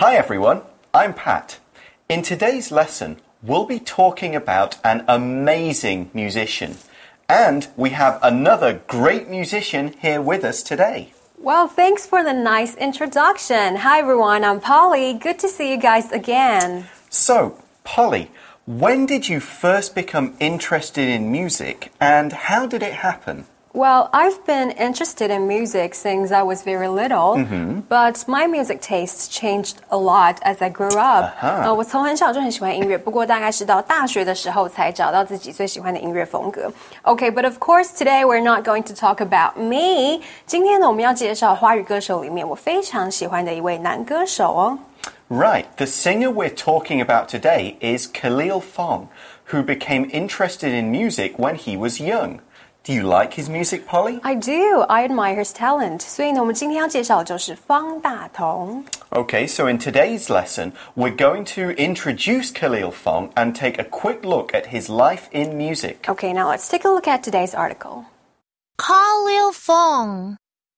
Hi everyone, I'm Pat. In today's lesson, we'll be talking about an amazing musician. And we have another great musician here with us today. Well, thanks for the nice introduction. Hi everyone, I'm Polly. Good to see you guys again. So, Polly, when did you first become interested in music and how did it happen? Well, I've been interested in music since I was very little, but my music tastes changed a lot as I grew up. 我从很小就很喜欢音乐，不过大概是到大学的时候才找到自己最喜欢的音乐风格。Okay, but of course today we're not going to talk about me. 今天呢，我们要介绍华语歌手里面我非常喜欢的一位男歌手哦。 Right, the singer we're talking about today is Khalil Fong, who became interested in music when he was young.Do you like his music, Polly? I do. I admire his talent. 所以呢，我们今天要介绍的就是方大同。 Okay, so in today's lesson, we're going to introduce Khalil Fong and take a quick look at his life in music. Okay, now let's take a look at today's article. Khalil Fong.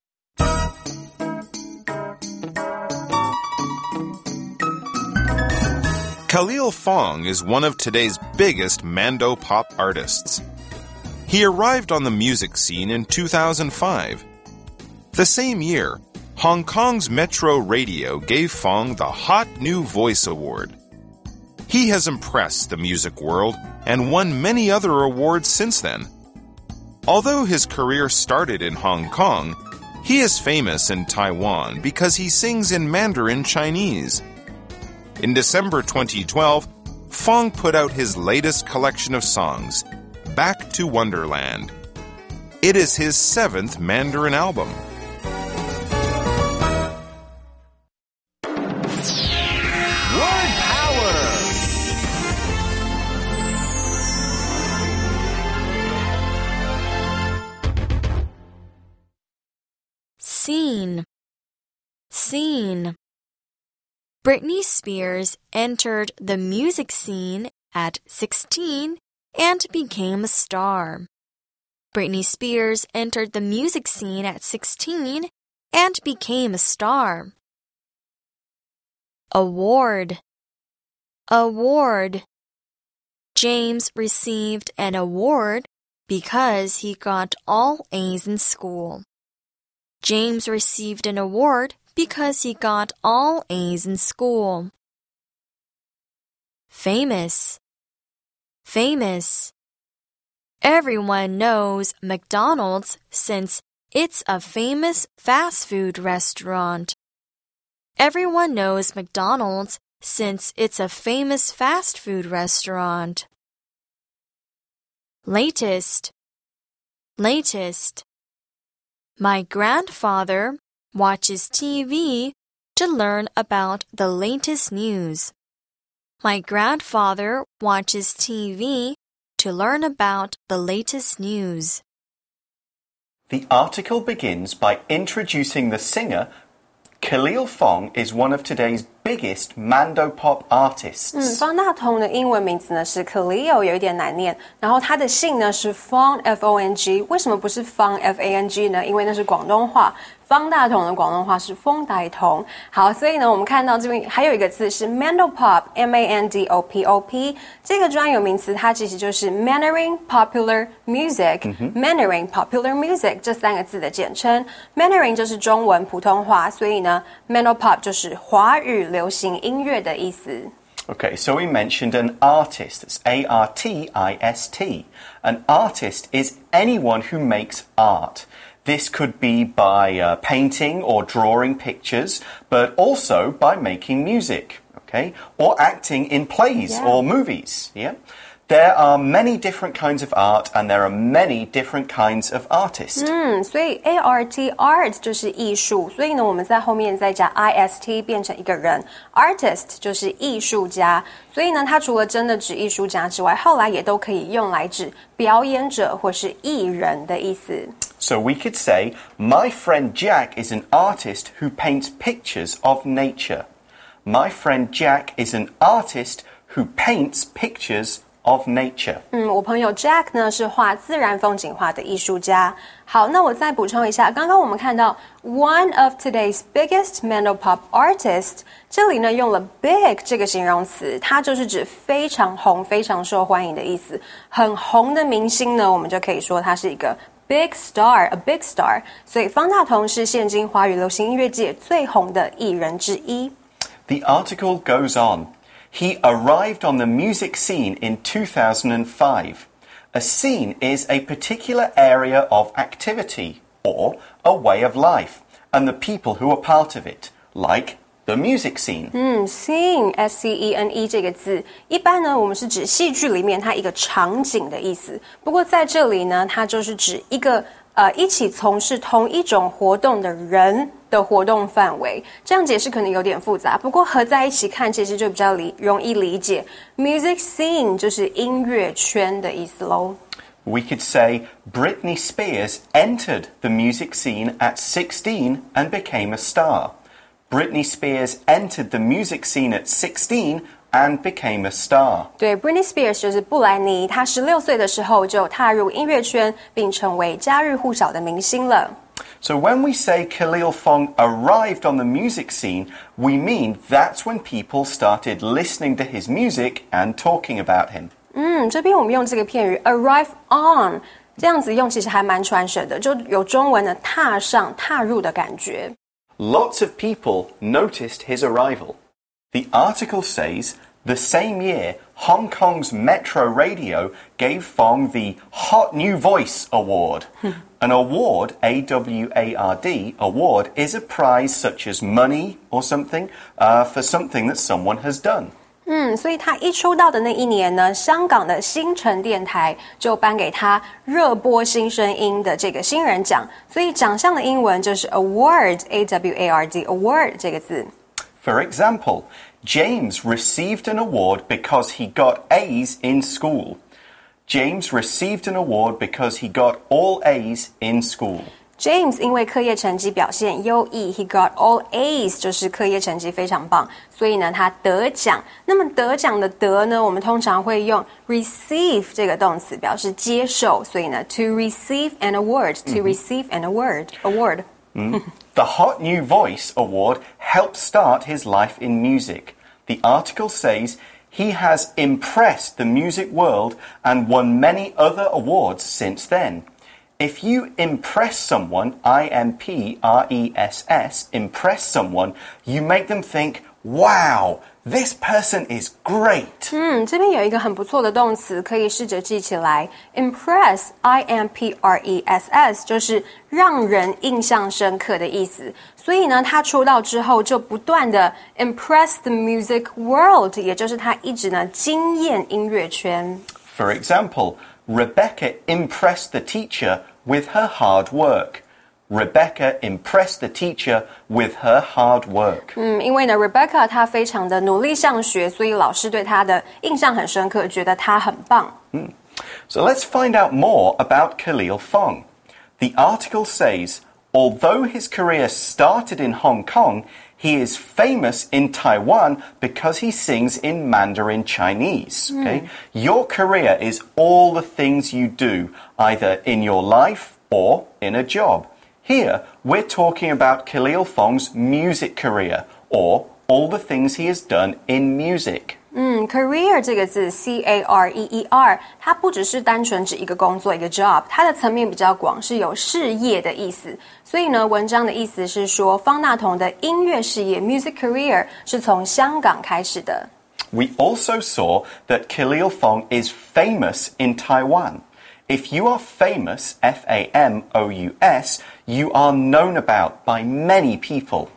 Khalil Fong is one of today's biggest Mandopop artists.He arrived on the music scene in 2005. The same year, Hong Kong's Metro Radio gave Fong the Hot New Voice Award. He has impressed the music world and won many other awards since then. Although his career started in Hong Kong, he is famous in Taiwan because he sings in Mandarin Chinese. In December 2012, Fong put out his latest collection of songs,Back to Wonderland. It is his 7th Mandarin album. Word power! Scene. Britney Spears entered the music scene at 16and became a star. Britney Spears entered the music scene at 16 and became a star. Award. James received an award because he got all A's in school. James received an award because he got all A's in school. Famous. Everyone knows McDonald's since it's a famous fast food restaurant. Everyone knows McDonald's since it's a famous fast food restaurant. Latest. My grandfather watches TV to learn about the latest news. My grandfather watches TV to learn about the latest news. The article begins by introducing the singer. Khalil Fong is one of today's biggest Mandopop artists. 方大同的英文名字呢是 Khalil， 有一点难念。然后他的姓呢是 Fong F-O-N-G， 为什么不是 Fong F-A-N-G 呢？因为那是广东话。方大同的广东话是风大同。好，所以呢，我们看到这边还有一个字是 Mandopop M-A-N-D-O-P-O-P， 这个专有名词它其实就是 Mandarin Popular Music、Mandarin Popular Music 这三个字的简称。Mandarin 就是中文普通话，所以呢 Mandopop 就是华语流行音乐的意思。 Okay, so we mentioned an artist. That's A-R-T-I-S-T. An artist is anyone who makes art.This could be by painting or drawing pictures, but also by making music, okay? Or acting in plays or movies, yeah? There are many different kinds of art and there are many different kinds of artists. 所以 A-R-T, art 就是艺术，所以呢我们在后面再加 I-S-T 变成一个人 Artist 就是艺术家，所以呢它除了真的指艺术家之外，后来也都可以用来指表演者或是艺人的意思。 So we could say, my friend Jack is an artist who paints pictures of nature. My friend Jack is an artist who paints pictures of nature. 我朋友 Jack 呢是画自然风景画的艺术家。好，那我再补充一下，刚刚我们看到 one of today's biggest Mandopop artists， 这里呢用了 big 这个形容词，它就是指非常红、非常受欢迎的意思。很红的明星呢，我们就可以说他是一个 big star，a big star。所以方大同是现今华语流行音乐界最红的艺人之一。 The article goes on. He arrived on the music scene in 2005. A scene is a particular area of activity or a way of life, and the people who are part of it, like the music scene. Scene S-C-E-N-E 这个字，一般呢我们是指戏剧里面它一个场景的意思。不过在这里呢，它就是指一个一起从事同一种活动的人的活动范围。这样解释可能有点复杂，不过合在一起看其实就比较容易理解。Music scene 就是音乐圈的意思咯。 We could say Britney Spears entered the music scene at 16 and became a star. Britney Spears entered the music scene at 16 and became a star. 对 ，Britney Spears 就是布兰妮，她16岁的时候就踏入音乐圈，并成为家喻户晓的明星了。 So when we say Khalil Fong arrived on the music scene, we mean that's when people started listening to his music and talking about him. 这边我们用这个片语 arrive on， 这样子用其实还蛮传神的，就有中文的踏上、踏入的感觉。 Lots of people noticed his arrival. The article says the same year, Hong Kong's Metro Radio gave Fong the Hot New Voice Award. An award, A-W-A-R-D, award, is a prize such as money or something for something that someone has done. 所以他一出道的那一年呢，香港的新城电台就颁给他热播新声音的这个新人奖，所以奖项的英文就是 award, A-W-A-R-D, award 这个字。 For example, James received an award because he got A's in school. James received an award because he got all A's in school. James 因为课业成绩表现优异 ，he got all A's， 就是课业成绩非常棒，所以呢他得奖。那么得奖的得呢，我们通常会用 receive 这个动词表示接受，所以呢 to receive an award，to receive an award。 The Hot New Voice Award helped start his life in music. The article says he has impressed the music world and won many other awards since then. If you impress someone, I-M-P-R-E-S-S, impress someone, you make them think, wow, this person is great. 这边有一个很不错的动词，可以试着记起来 ，impress I-M-P-R-E-S-S 就是让人印象深刻的意思。所以呢，他出道之后就不断的 impress the music world， 也就是他一直呢惊艳音乐圈。 For example, Rebecca impressed the teacher with her hard work. Rebecca impressed the teacher with her hard work. 因为呢 Rebecca 她非常的努力上学，所以老师对她的印象很深刻，觉得她很棒。 So let's find out more about Khalil Fong. The article says, although his career started in Hong Kong, he is famous in Taiwan because he sings in Mandarin Chinese. Okay? Your career is all the things you do, either in your life or in a job. Here, we're talking about Khalil Fong's music career, or all the things he has done in music. Career 这个字 C-A-R-E-E-R 它不只是单纯指一个工作一个 job， 它的层面比较广，是有事业的意思。所以呢，文章的意思是说，方大同的音乐事业 music career 是从香港开始的。 We also saw that Khalil Fong is famous in Taiwan. If you are famous, F-A-M-O-U-S, you are known about by many people.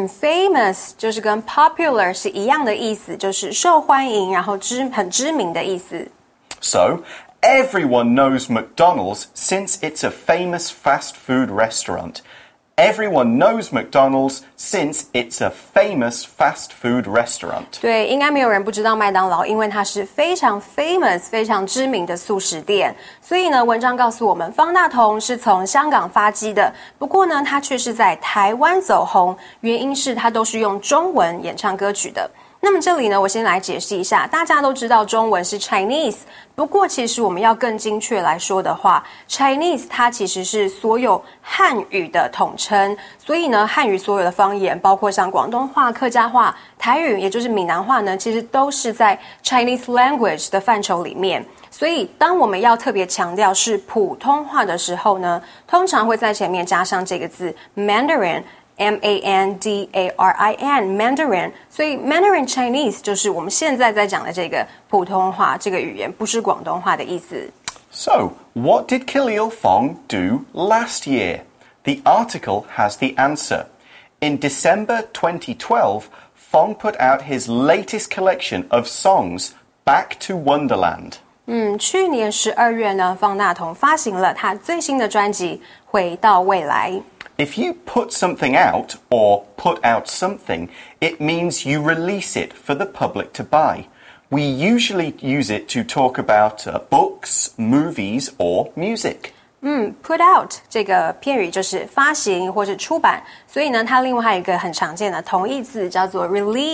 Famous 就是跟 popular 是一样的意思，就是受欢迎，然后很知名的意思。 So, everyone knows McDonald's since it's a famous fast food restaurant. Everyone knows McDonald's since it's a famous fast food restaurant. 对，应该没有人不知道麦当劳，因为它是非常 famous、非常知名的速食店。所以呢，文章告诉我们，方大同是从香港发迹的，不过呢，他却是在台湾走红，原因是他都是用中文演唱歌曲的。 那么这里呢，我先来解释一下，大家都知道中文是 Chinese， 不过其实我们要更精确来说的话 ，Chinese 它其实是所有汉语的统称，所以呢，汉语所有的方言，包括像广东话、客家话、台语，也就是闽南话呢，其实都是在 Chinese language 的范畴里面。所以当我们要特别强调是普通话的时候呢，通常会在前面加上这个字 Mandarin。Mandarin， 所以 Mandarin Chinese 就是我们现在在讲的这个普通话这个语言，不是广东话的意思。 So, what did Khalil Fong do last year? The article has the answer. In December 2012, Fong put out his latest collection of songs, Back to Wonderland. 去年12月呢，方大同发行了他最新的专辑《回到未来》。 If you put something out or put out something, it means you release it for the public to buy. We usually use it to talk about books, movies, or music. Put out 这个片语就是发行或是出版，所以呢，它另外还有一个很常见的同义字叫做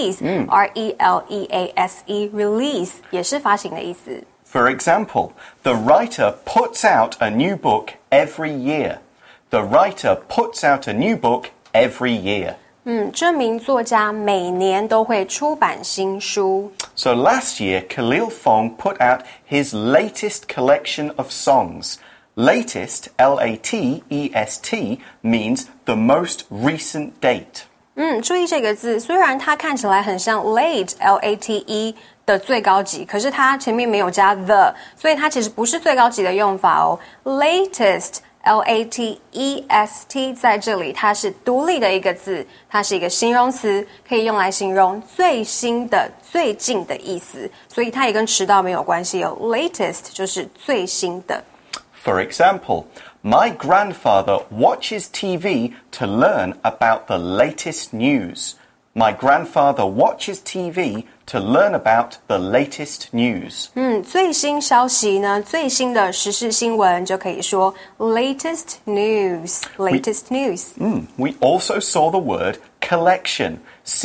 release，release 也是发行的意思。 For example, the writer puts out a new book every year. The writer puts out a new book every year. 这名作家每年都会出版新书。 So last year, Khalil Fong put out his latest collection of songs. Latest, L-A-T-E-S-T, means the most recent date. 注意这个字，虽然它看起来很像 late L-A-T-E 的最高级，可是它前面没有加 the， 所以它其实不是最高级的用法哦。Latest L-A-T-E-S-T 在这里它是独立的一个字，它是一个形容词，可以用来形容最新的、最近的意思，所以它也跟迟到没有关系哦。Latest 就是最新的。 For example, my grandfather watches TV to learn about the latest news. My grandfather watches TV to learn about the latest news. 最新消息呢，最新的时事新闻就可以说 latest news. Latest news. We also saw the word collection.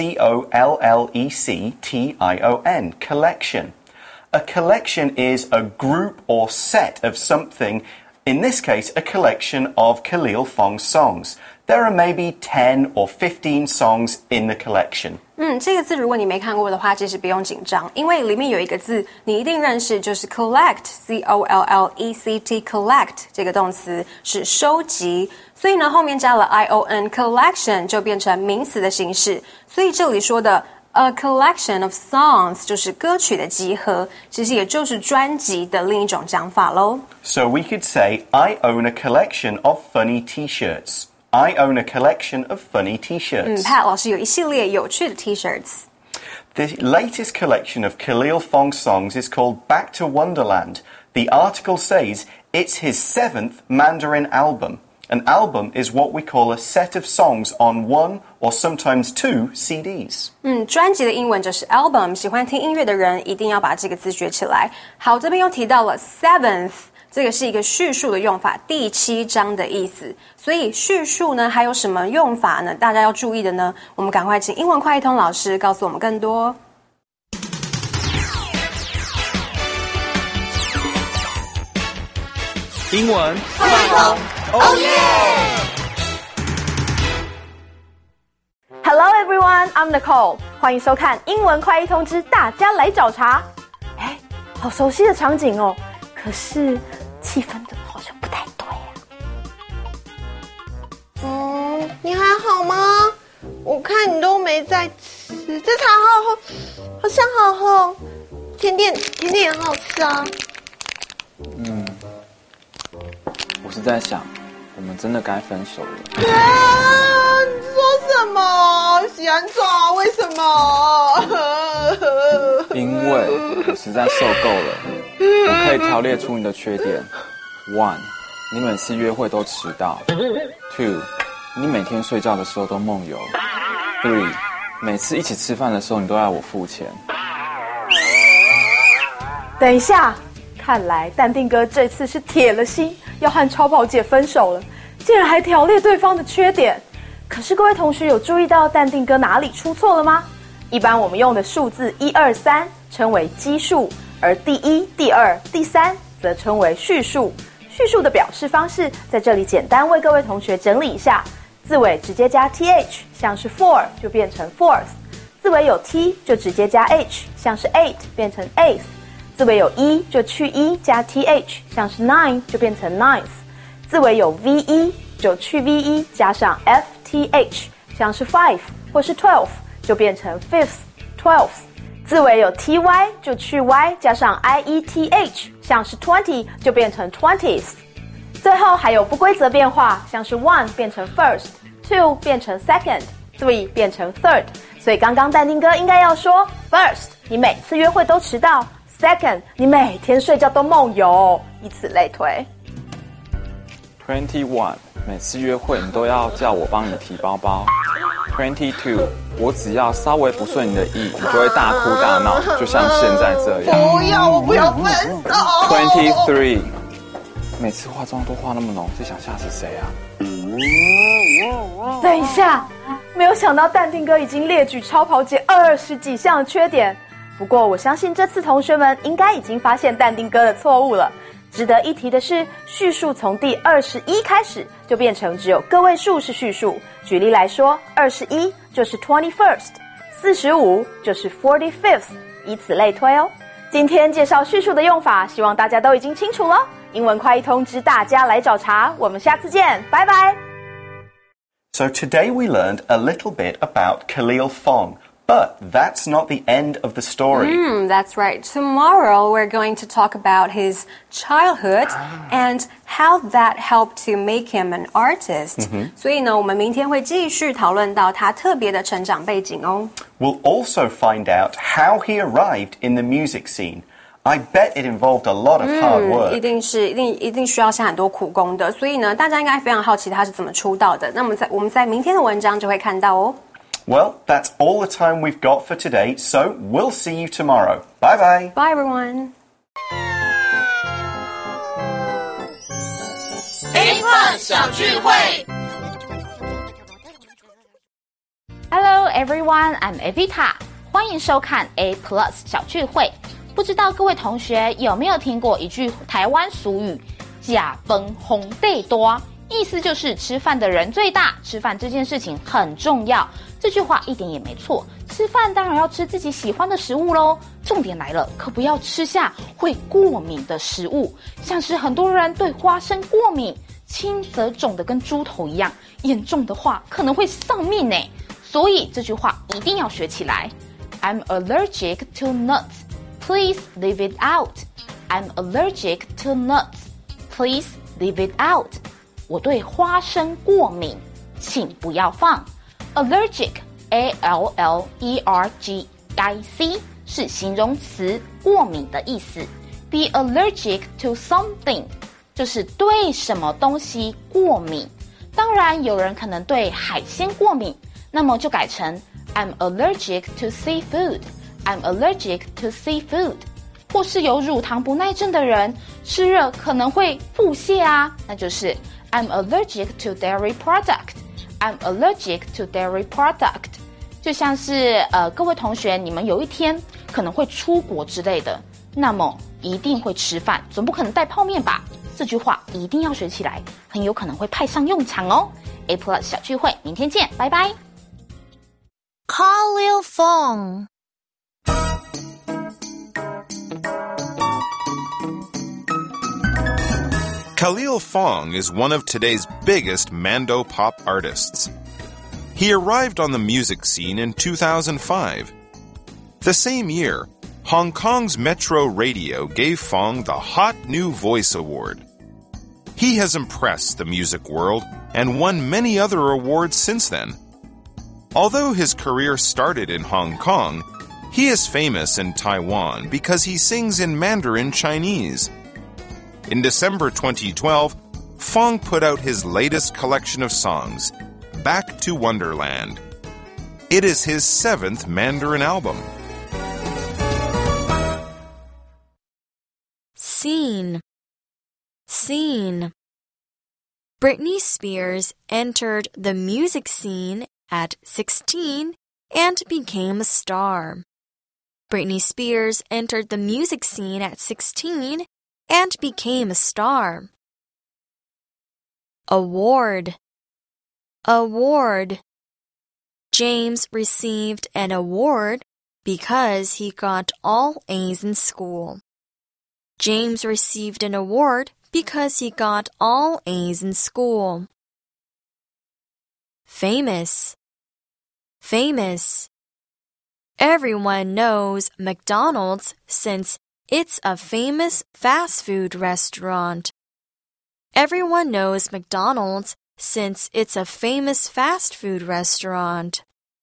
C-O-L-L-E-C-T-I-O-N. Collection. A collection is a group or set of something. In this case, a collection of Khalil Fong's songs. There are maybe 10 or 15 songs in the collection. 这个字如果你没看过的话，其实不用紧张，因为里面有一个字你一定认识，就是 collect, C-O-L-L-E-C-T, collect 这个动词是收集，所以呢后面加了 I-O-N, collection 就变成名词的形式，所以这里说的A collection of songs 就是歌曲的集合，其实也就是专辑的另一种讲法咯。 So we could say, I own a collection of funny t-shirts. I own a collection of funny t-shirts. Pat 老师有一系列有趣的 T-shirts。 The latest collection of Khalil Fong songs is called Back to Wonderland. The article says it's his 7th Mandarin album. An album is what we call a set of songs on one or sometimes two CDs. 专辑的英文就是 album， 喜欢听音乐的人一定要把这个字学起来。好，这边又提到了 7th， 这个是一个叙述的用法，第7章的意思。所以叙述呢，还有什么用法呢？大家要注意的呢？我们赶快请英文快一通老师告诉我们更多。 英文快通，Oh yeah! Hello everyone, I'm Nicole. 欢迎收看英文快一通之大家来找茬。好熟悉的场景哦，可是气氛怎么好像不太对啊？ 你还好吗？我看你都没在吃，这茶好香好喝，甜点也很好吃啊。 我是在想，我们真的该分手了。 你说什么？喜欢抓？为什么？ 因为我实在受够了。我可以条列出你的缺点。1. 你每次约会都迟到。2. 你每天睡觉的时候都梦游。3. 每次一起吃饭的时候，你都要我付钱。 等一下，看来淡定哥这次是铁了心要和超跑姐分手了，竟然还条列对方的缺点。可是各位同学有注意到淡定哥哪里出错了吗？ 一般我们用的数字1、2、3称为基数，而第一、第二、第三则称为序数。序数的表示方式在这里简单为各位同学整理一下，字尾直接加 th， 像是 four 就变成 fourth， 字尾有 t 就直接加 h， 像是 eight 变成 eighth， 字尾有 e 就去 e 加 th， 像是 nine 就变成 ninth， 字尾有 ve 就去 ve 加上 fth， 像是 five 或是 12就变成 fifth twelfth， 字尾有 ty 就去 y 加上 ieth， 像是 20就变成 20th。 最后还有不规则变化，像是 one 变成 first， two 变成 second， three 变成 third， 所以刚刚淡定哥应该要说 first 你每次约会都迟到， second 你每天睡觉都梦游，以此类推。 21每次约会你都要叫我帮你提包包。22我只要稍微不顺你的意，你就会大哭大闹，就像现在这样。 不要，我不要分手。 23每次化妆都化那么浓，是想吓死谁啊？ 等一下，没有想到淡定哥已经列举超跑姐20几项的缺点。不过我相信这次同学们应该已经发现淡定哥的错误了。值得一提的是，序数从第21开始就变成只有个位数是序数。举例来说，21就是 21st， 45就是 45th， 以此类推哦。今天介绍序数的用法，希望大家都已经清楚了。英文快一通知大家来找茬，我们下次见，拜拜。 So today we learned a little bit about Khalil Fong. But that's not the end of the story. That's right. Tomorrow we're going to talk about his childhood and how that helped to make him an artist. 所以呢，我们明天会继续讨论到他特别的成长背景哦。 We'll also find out how he arrived in the music scene. I bet it involved a lot of hard work. 一定需要下很多苦功的。所以呢，大家应该非常好奇他是怎么出道的。那么我们在明天的文章就会看到哦。 Well, that's all the time we've got for today, so we'll see you tomorrow. Bye-bye. Bye, everyone. A+ 小聚会。 Hello everyone, I'm Evita. 欢迎收看 A+ 小聚会。不知道各位同学有没有听过一句台湾俗语“假崩红地多”，意思就是吃饭的人最大，吃饭这件事情很重要。这句话一点也没错，吃饭当然要吃自己喜欢的食物咯。重点来了，可不要吃下会过敏的食物，像是很多人对花生过敏，轻则肿得跟猪头一样，严重的话可能会丧命呢。所以这句话一定要学起来。I'm allergic to nuts. Please leave it out. I'm allergic to nuts. Please leave it out. 我对花生过敏，请不要放。Allergic, A-L-L-E-R-G-I-C 是形容词，过敏的意思。Be allergic to something 就是对什么东西过敏。当然，有人可能对海鲜过敏，那么就改成 I'm allergic to seafood. I'm allergic to seafood. 或是有乳糖不耐症的人，吃热可能会腹泻啊，那就是 I'm allergic to dairy product.I'm allergic to dairy product. 就像是各位同学，你们有一天可能会出国之类的，那么一定会吃饭，总不可能带泡面吧？这句话一定要学起来，很有可能会派上用场哦。A+ 小聚会，明天见，拜拜。 Khalil Fong. Khalil Fong is one of today's biggest Mando pop artists. He arrived on the music scene in 2005. The same year, Hong Kong's Metro Radio gave Fong the Hot New Voice Award. He has impressed the music world and won many other awards since then. Although his career started in Hong Kong, he is famous in Taiwan because he sings in Mandarin Chinese. In December 2012, Fong put out his latest collection of songs, Back to Wonderland. It is his 7th Mandarin album. Scene. Britney Spears entered the music scene at 16 and became a star. Britney Spears entered the music scene at 16 and became a star. Award. Award. James received an award because he got all A's in school. James received an award because he got all A's in school. Famous. Famous. Everyone knows McDonald's since it's a famous fast food restaurant. Everyone knows McDonald's since it's a famous fast food restaurant.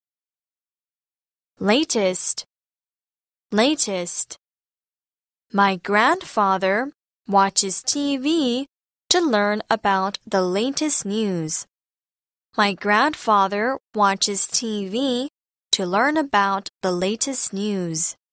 Latest. Latest. My grandfather watches TV to learn about the latest news. My grandfather watches TV to learn about the latest news.